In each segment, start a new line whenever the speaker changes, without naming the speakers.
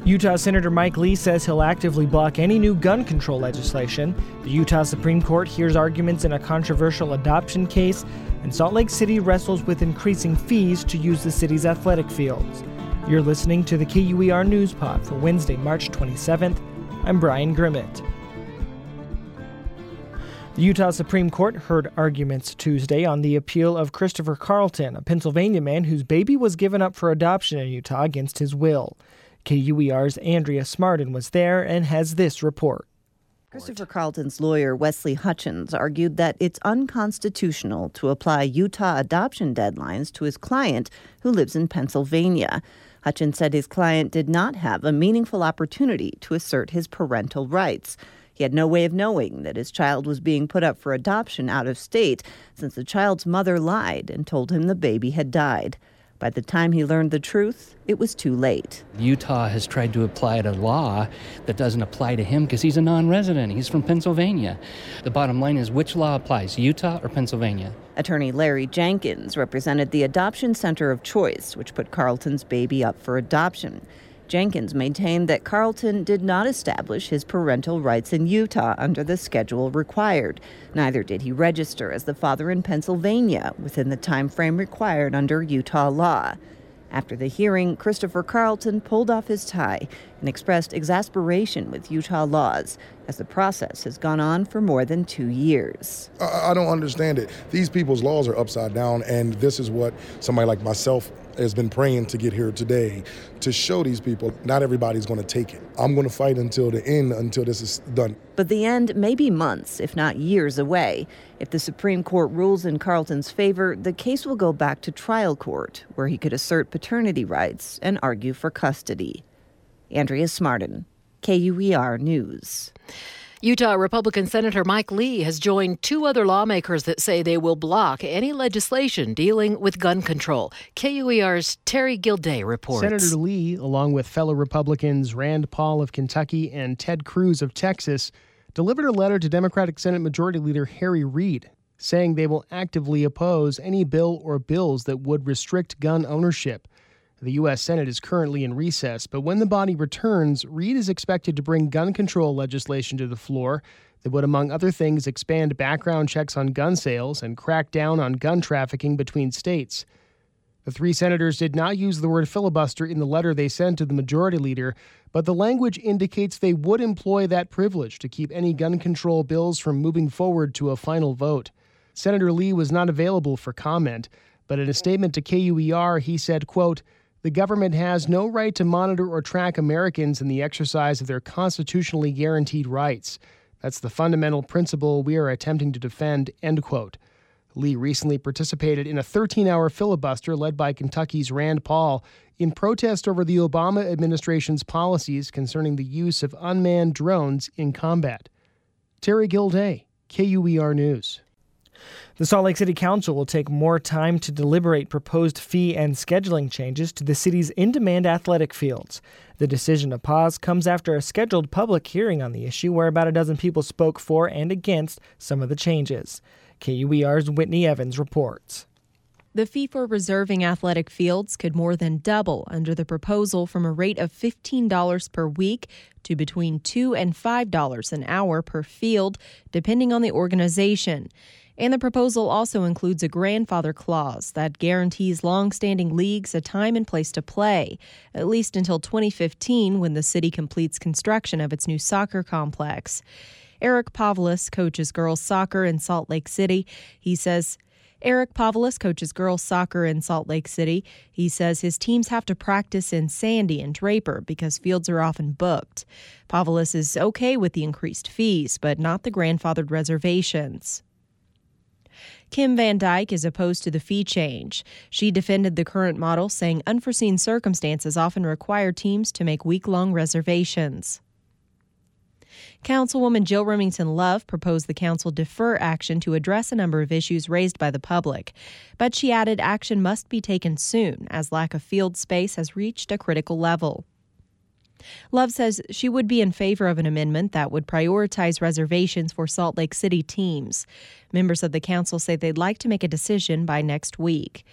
Utah Senator Mike Lee says he'll actively block any new gun control legislation. The Utah Supreme Court hears arguments in a controversial adoption case, and Salt Lake City wrestles with increasing fees to use the city's athletic fields. You're listening to the KUER News Pod for Wednesday, March 27th. I'm Brian Grimmett. The Utah Supreme Court heard arguments Tuesday on the appeal of Christopher Carlton, a Pennsylvania man whose baby was given up for adoption in Utah against his will. KUER's Andrea Smartin was there and has this report.
Christopher Carlton's lawyer, Wesley Hutchins, argued that it's unconstitutional to apply Utah adoption deadlines to his client who lives in Pennsylvania. Hutchins said his client did not have a meaningful opportunity to assert his parental rights. He had no way of knowing that his child was being put up for adoption out of state since the child's mother lied and told him the baby had died. By the time he learned the truth, it was too late.
Utah has tried to apply a law that doesn't apply to him because he's a non-resident. He's from Pennsylvania. The bottom line is, which law applies, Utah or Pennsylvania?
Attorney Larry Jenkins represented the Adoption Center of Choice, which put Carlton's baby up for adoption. Jenkins maintained that Carlton did not establish his parental rights in Utah under the schedule required. Neither did he register as the father in Pennsylvania within the time frame required under Utah law. After the hearing, Christopher Carlton pulled off his tie and expressed exasperation with Utah laws as the process has gone on for more than 2 years.
I don't understand it. These people's laws are upside down, and this is what somebody like myself has been praying to get here today, to show these people not everybody's going to take it. I'm going to fight until the end, until this is done.
But the end may be months, if not years away. If the Supreme Court rules in Carlton's favor, the case will go back to trial court, where he could assert paternity rights and argue for custody. Andrea Smartin, KUER News.
Utah Republican Senator Mike Lee has joined two other lawmakers that say they will block any legislation dealing with gun control. KUER's Terry Gilday reports.
Senator Lee, along with fellow Republicans Rand Paul of Kentucky and Ted Cruz of Texas, delivered a letter to Democratic Senate Majority Leader Harry Reid, saying they will actively oppose any bill or bills that would restrict gun ownership. The U.S. Senate is currently in recess, but when the body returns, Reid is expected to bring gun control legislation to the floor that would, among other things, expand background checks on gun sales and crack down on gun trafficking between states. The three senators did not use the word filibuster in the letter they sent to the majority leader, but the language indicates they would employ that privilege to keep any gun control bills from moving forward to a final vote. Senator Lee was not available for comment, but in a statement to KUER, he said, quote, "The government has no right to monitor or track Americans in the exercise of their constitutionally guaranteed rights. That's the fundamental principle we are attempting to defend," end quote. Lee recently participated in a 13-hour filibuster led by Kentucky's Rand Paul in protest over the Obama administration's policies concerning the use of unmanned drones in combat. Terry Gilday, KUER News.
The Salt Lake City Council will take more time to deliberate proposed fee and scheduling changes to the city's in-demand athletic fields. The decision to pause comes after a scheduled public hearing on the issue where about a dozen people spoke for and against some of the changes. KUER's Whitney Evans reports.
The fee for reserving athletic fields could more than double under the proposal, from a rate of $15 per week to between $2 and $5 an hour per field, depending on the organization. And the proposal also includes a grandfather clause that guarantees long-standing leagues a time and place to play, at least until 2015, when the city completes construction of its new soccer complex. Eric Pavlis coaches girls soccer in Salt Lake City. He says his teams have to practice in Sandy and Draper because fields are often booked. Pavlis is okay with the increased fees, but not the grandfathered reservations. Kim Van Dyke is opposed to the fee change. She defended the current model, saying unforeseen circumstances often require teams to make week-long reservations. Councilwoman Jill Remington Love proposed the council defer action to address a number of issues raised by the public. But she added action must be taken soon, as lack of field space has reached a critical level. Love says she would be in favor of an amendment that would prioritize reservations for Salt Lake City teams. Members of the council say they'd like to make a decision by next week.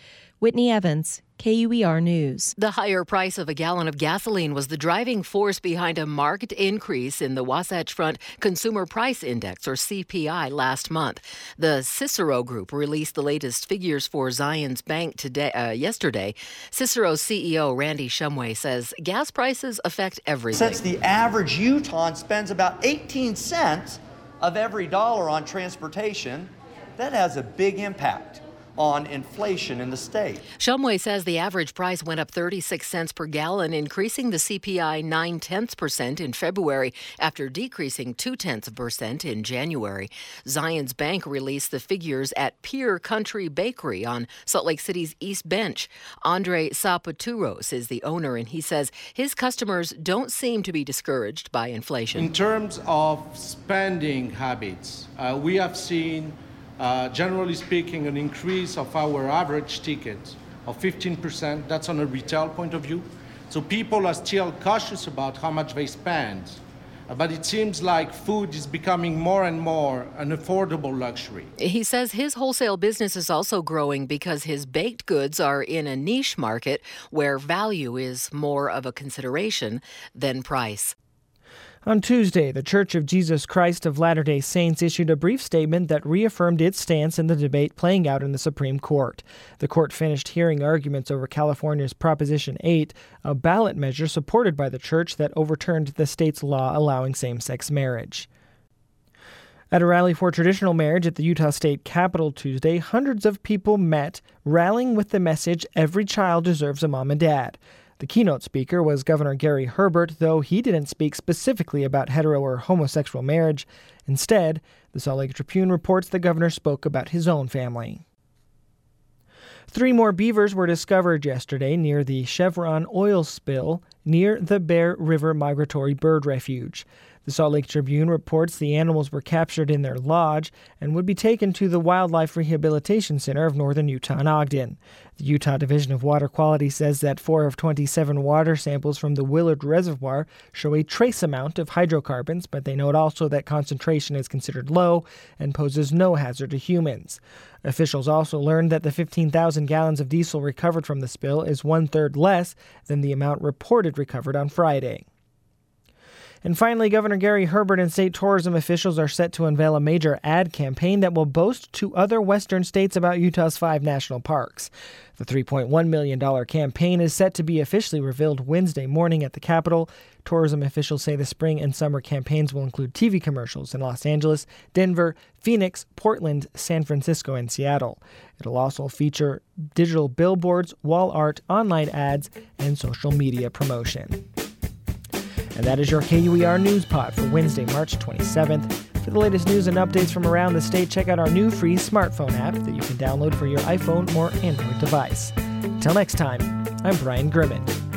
Whitney Evans, KUER News.
The higher price of a gallon of gasoline was the driving force behind a marked increase in the Wasatch Front Consumer Price Index, or CPI, last month. The Cicero Group released the latest figures for Zions Bank yesterday. Cicero's CEO, Randy Shumway, says gas prices affect everything.
Since the average Utahn spends about 18 cents of every dollar on transportation, that has a big impact on inflation in the state.
Shumway says the average price went up 36 cents per gallon, increasing the CPI 0.9% in February after decreasing 0.2% in January. Zions Bank released the figures at Pier Country Bakery on Salt Lake City's East Bench. Andre Sapaturos is the owner, and he says his customers don't seem to be discouraged by inflation.
In terms of spending habits, we have seen generally speaking, an increase of our average ticket of 15%. That's on a retail point of view. So people are still cautious about how much they spend. But it seems like food is becoming more and more an affordable luxury.
He says his wholesale business is also growing because his baked goods are in a niche market where value is more of a consideration than price.
On Tuesday, the Church of Jesus Christ of Latter-day Saints issued a brief statement that reaffirmed its stance in the debate playing out in the Supreme Court. The court finished hearing arguments over California's Proposition 8, a ballot measure supported by the church that overturned the state's law allowing same-sex marriage. At a rally for traditional marriage at the Utah State Capitol Tuesday, hundreds of people met, rallying with the message, "Every child deserves a mom and dad." The keynote speaker was Governor Gary Herbert, though he didn't speak specifically about hetero or homosexual marriage. Instead, the Salt Lake Tribune reports the governor spoke about his own family. 3 more beavers were discovered yesterday near the Chevron oil spill near the Bear River Migratory Bird Refuge. The Salt Lake Tribune reports the animals were captured in their lodge and would be taken to the Wildlife Rehabilitation Center of northern Utah and Ogden. The Utah Division of Water Quality says that 4 of 27 water samples from the Willard Reservoir show a trace amount of hydrocarbons, but they note also that concentration is considered low and poses no hazard to humans. Officials also learned that the 15,000 gallons of diesel recovered from the spill is 1/3 less than the amount reported recovered on Friday. And finally, Governor Gary Herbert and state tourism officials are set to unveil a major ad campaign that will boast to other western states about Utah's 5 national parks. The $3.1 million campaign is set to be officially revealed Wednesday morning at the Capitol. Tourism officials say the spring and summer campaigns will include TV commercials in Los Angeles, Denver, Phoenix, Portland, San Francisco, and Seattle. It'll also feature digital billboards, wall art, online ads, and social media promotion. And that is your KUER News Pod for Wednesday, March 27th. For the latest news and updates from around the state, check out our new free smartphone app that you can download for your iPhone or Android device. Until next time, I'm Brian Grimmett.